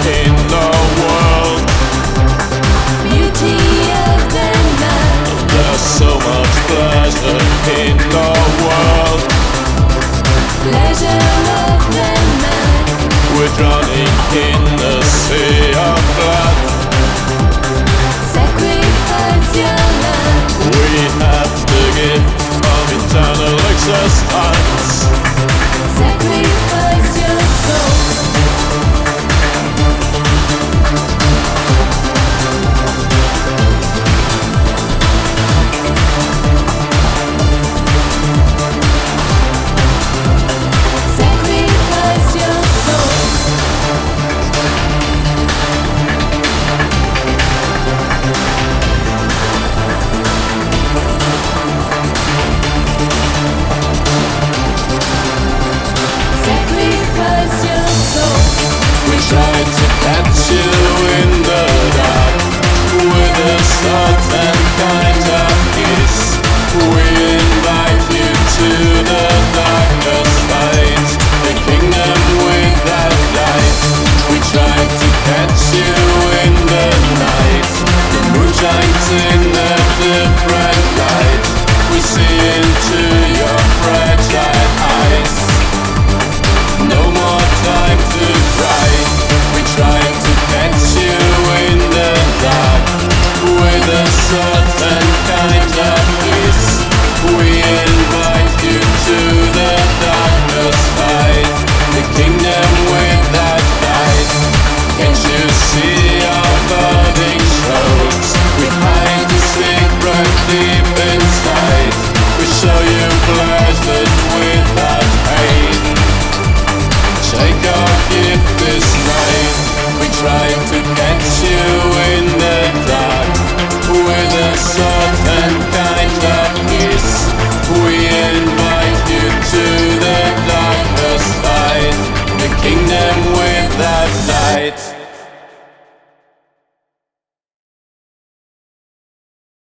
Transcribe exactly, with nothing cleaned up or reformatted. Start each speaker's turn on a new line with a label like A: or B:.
A: in the world.
B: Beauty of the night.
A: There's so much pleasure in the world.
B: Pleasure of the night.
A: We're drowning in the sea of blood.
B: Sacrifice your life.
A: We have the gift of eternal existence.
B: Sacrifice your soul. Sacrifice your soul. Sacrifice your soul.
A: We tried to catch you in the dark with a certain kind of kiss. We invite you to the darkest light, the kingdom without light. We tried to catch you in the night. The moon shines in a different light. We see into your fragile eyes. No more time to cry. We tried to catch you in the dark with a certain kind of kiss. We invite you to the darkest light, the kingdom without light. Can't you see our burning throats? We hide the secret deep inside. We show you pleasure without pain. Take our gift this night. We tried to catch you in the dark with a certain kind of kiss. We invite you to the darkest light, the kingdom without light.